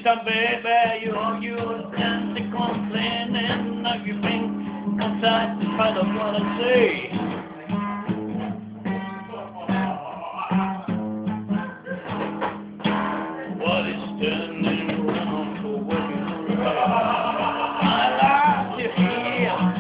some baby, you dancing, complaining, now you've been unsatisfied of what I say. What is turning around for what you do? I like to hear.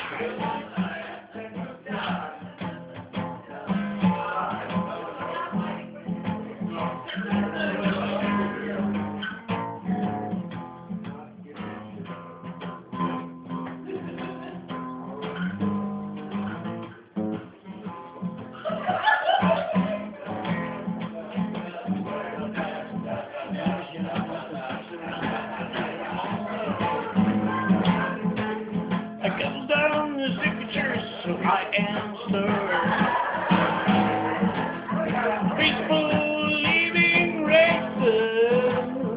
I got down the signatures, so I am stirred. Peaceful living races.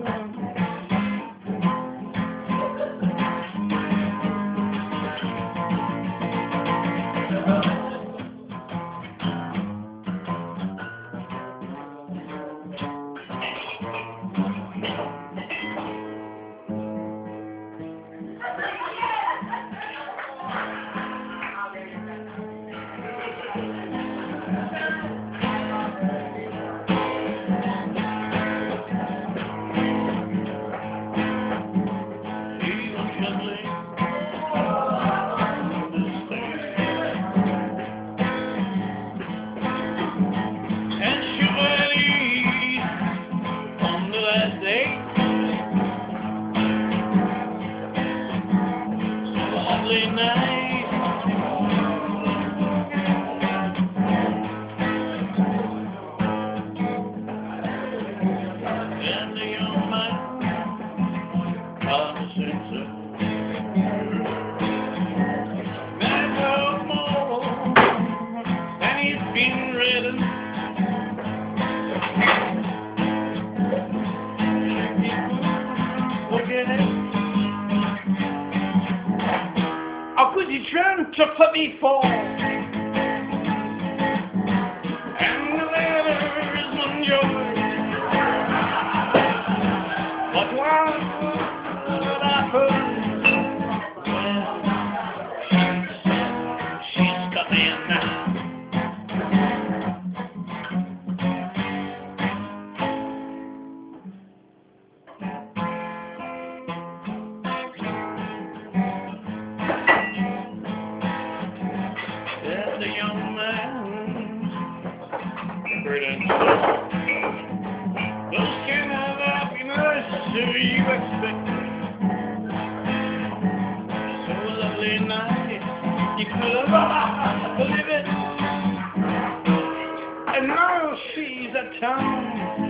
How could you try to put me for? And the letter is not yours. But what happened? Well, she's coming now. The young man, those kind of happiness you expect. So lovely night, you could have believe it. And now she's at town,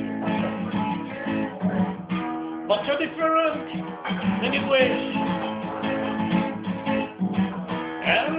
but so different than you wish. And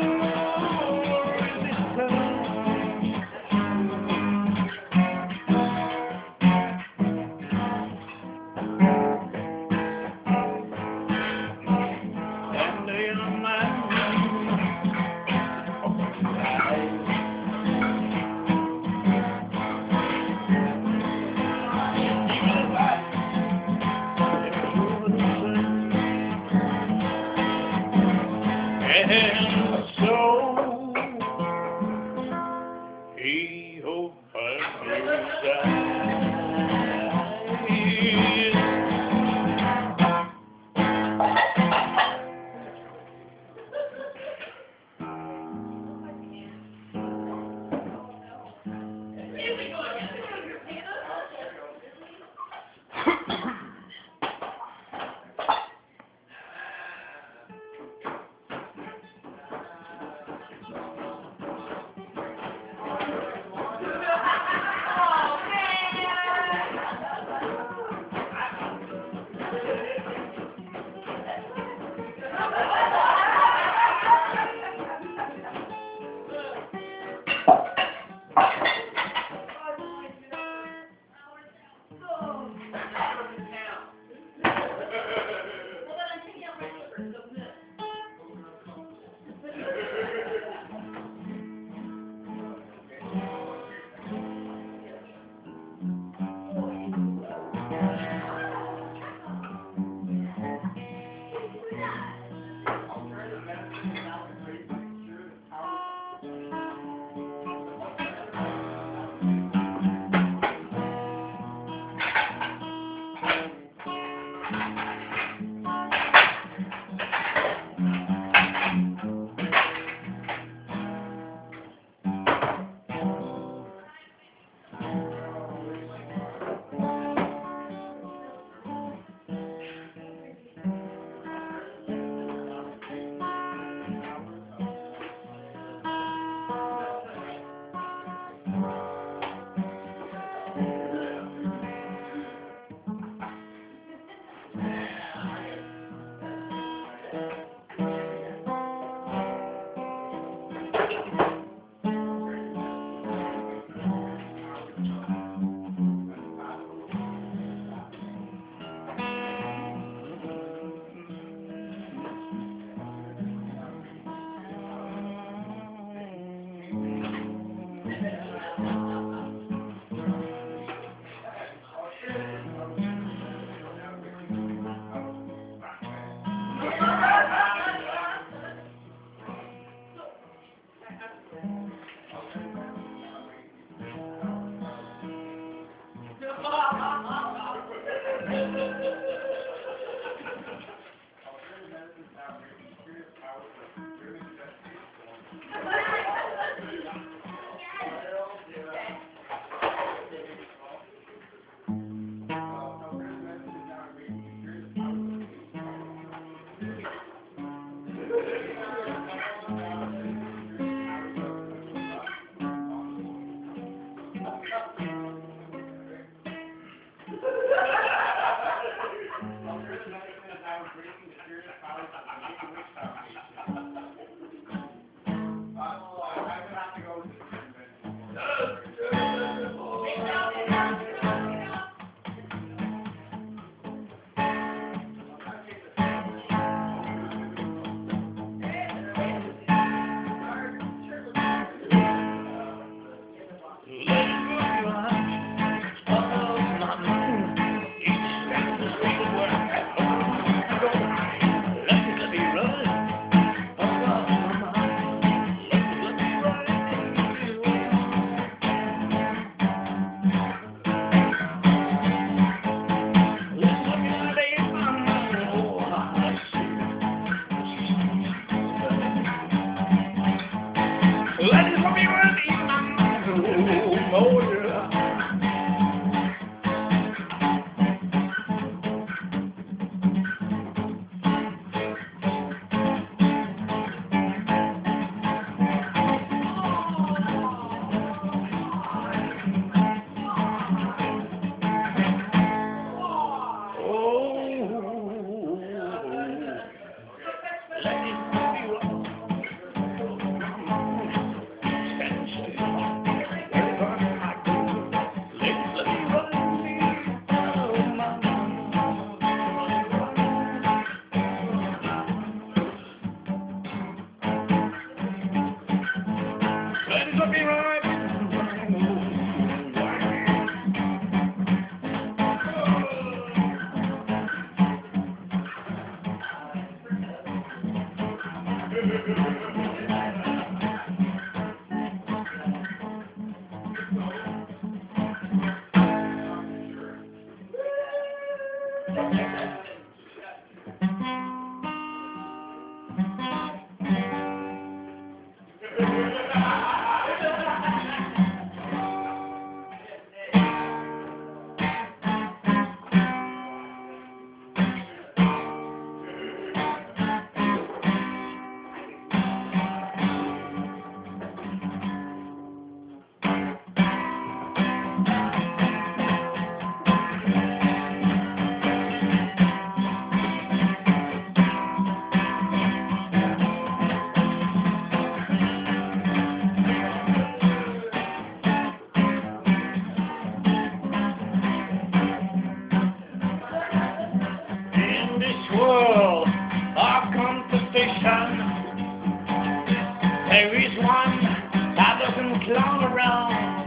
There is one that doesn't clown around.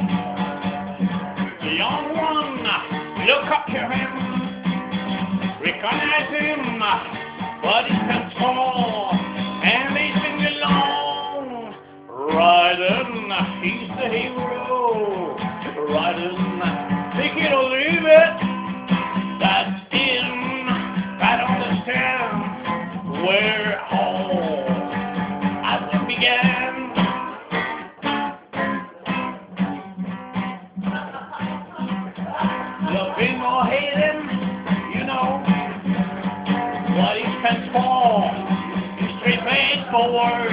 The young one, look up to him, recognize him, but he stands tall, and they sing along. Riding, he's the hero. Riding, take it or leave it. That's him, I don't understand where all as it began. Loving or hating, you know what he stands for. He's straight forward.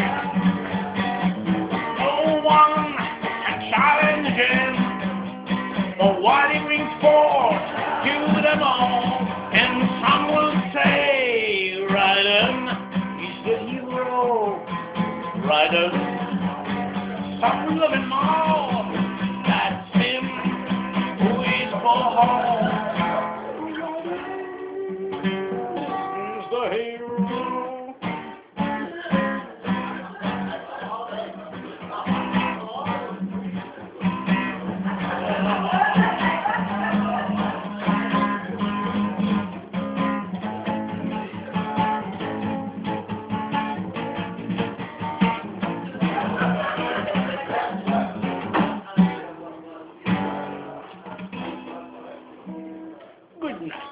No one can challenge him for what he brings forth to them all. And some will say, Ryden, he's the hero. Ryden. some loving more. That's him who is for home. He's the hero. Good night.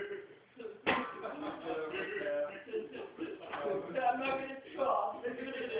I'm not going to talk.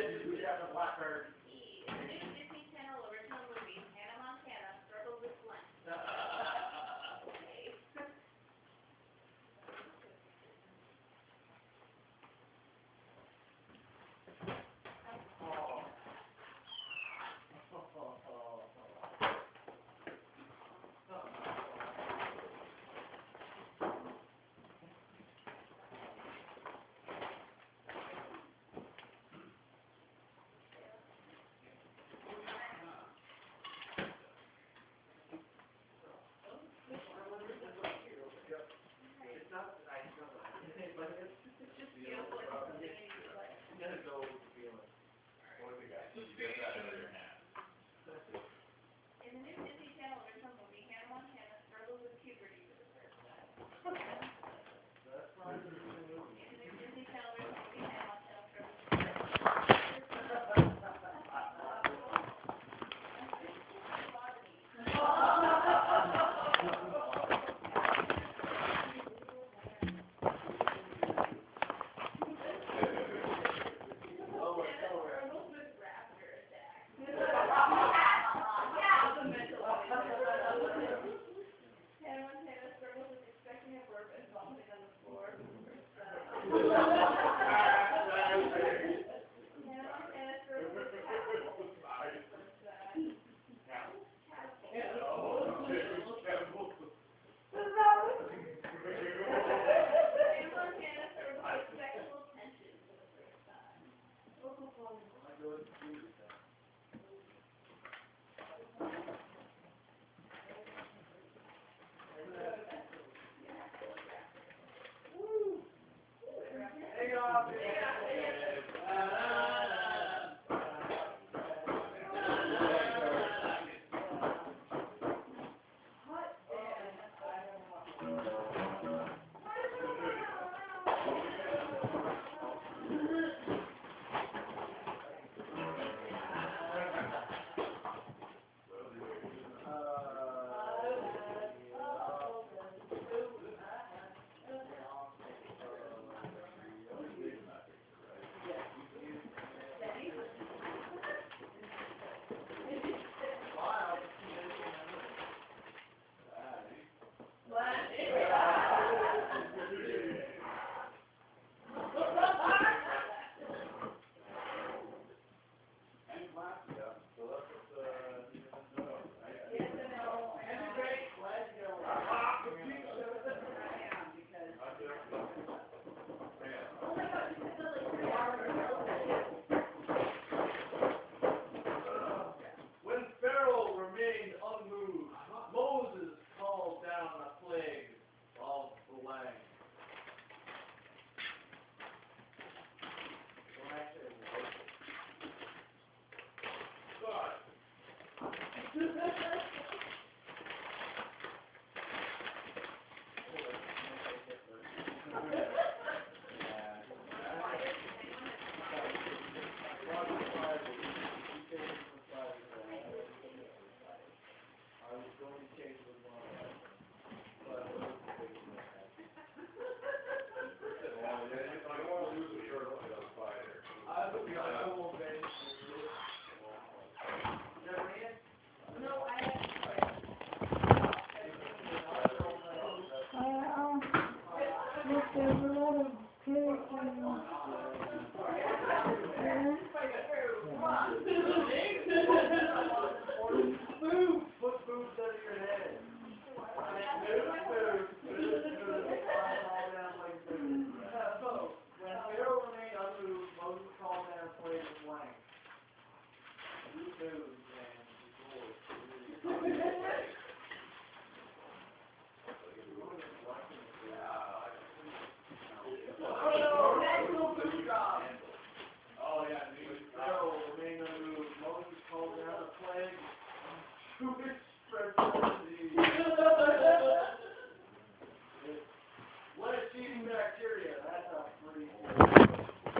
When Pharaoh remained unmoved, Moses called down a plague of the land. God. Bacteria, that's a pretty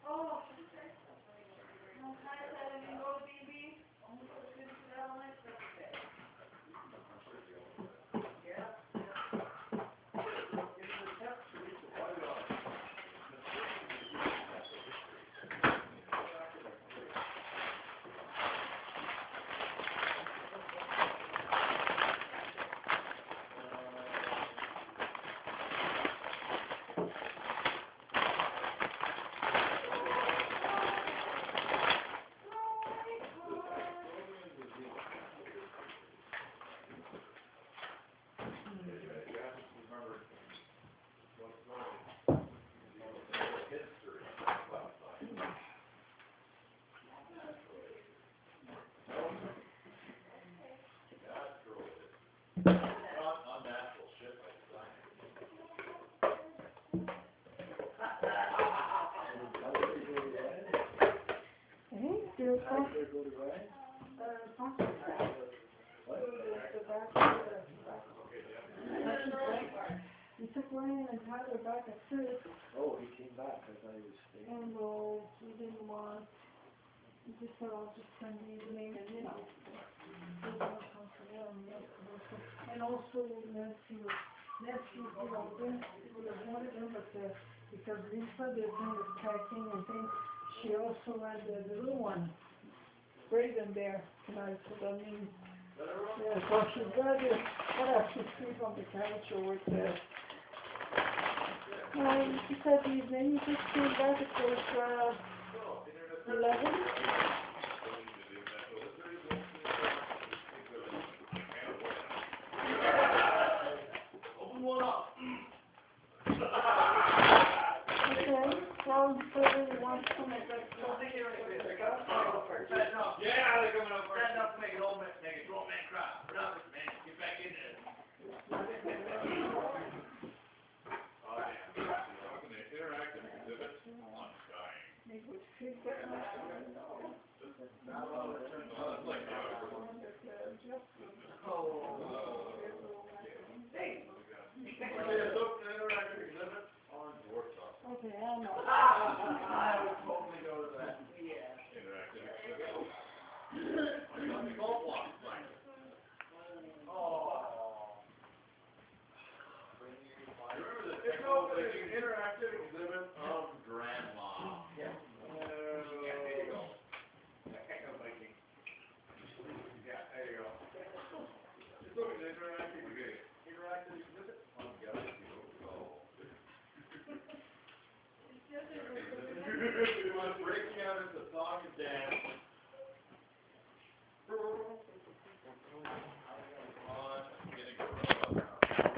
He took Ryan and Tyler back at 6. Oh, he came back because I was staying. And he didn't want, he just said, I'll just spend the evening and, he didn't want to come for them yesterday. So, and also Nancy, they would have wanted him, but because Lisa did the packing and things, she also had the little one, Braden there tonight, so that means, yeah, so she's got to have to sleep on the couch or with the, she said the evening, he just came back, it was 11. Open one up. Okay, well, he said he wants to make that stuff. Yeah, they're coming up. Stand up, make an old man cry. Drop it, man. Get back in there. Oh, yeah. An interactive exhibit on dying. He would fit that much. Okay, I know. I would totally go to that. Yeah. Interactive exhibit. On the golf walk. Oh. Remember the interactive exhibit of grandma. Yeah. There you go. Yeah, there you go. Just look at the interactive exhibit on Galaxy Go. It was breaking out into song and dance.